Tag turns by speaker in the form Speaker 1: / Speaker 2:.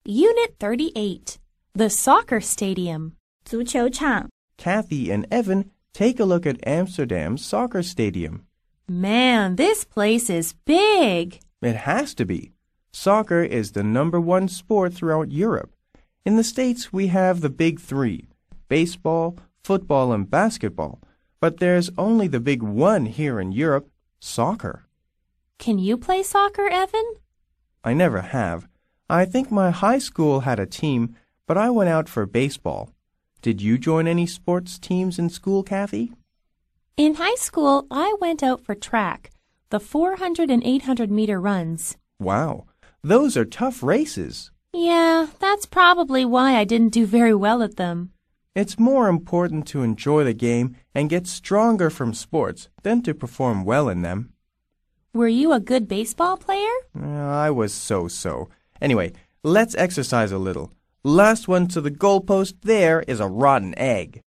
Speaker 1: Unit 38. The Soccer Stadium.
Speaker 2: 足球场
Speaker 3: Kathy and Evan take a look at Amsterdam's soccer stadium.
Speaker 1: Man, this place is big.
Speaker 3: It has to be. Soccer is the #1 sport throughout Europe. In the States, we have the big three, baseball, football, and basketball. But there's only the big one here in Europe, soccer.
Speaker 1: Can you play soccer, Evan?
Speaker 3: I never have. I think my high school had a team, but I went out for baseball. Did you join any sports teams in school, Kathy?
Speaker 1: In high school, I went out for track, the 400 and 800-meter runs.
Speaker 3: Wow, those are tough races.
Speaker 1: Yeah, that's probably why I didn't do very well at them.
Speaker 3: It's more important to enjoy the game and get stronger from sports than to perform well in them.
Speaker 1: Were you a good baseball player?
Speaker 3: I was so-so. Anyway, let's exercise a little. Last one to the goalpost there is a rotten egg.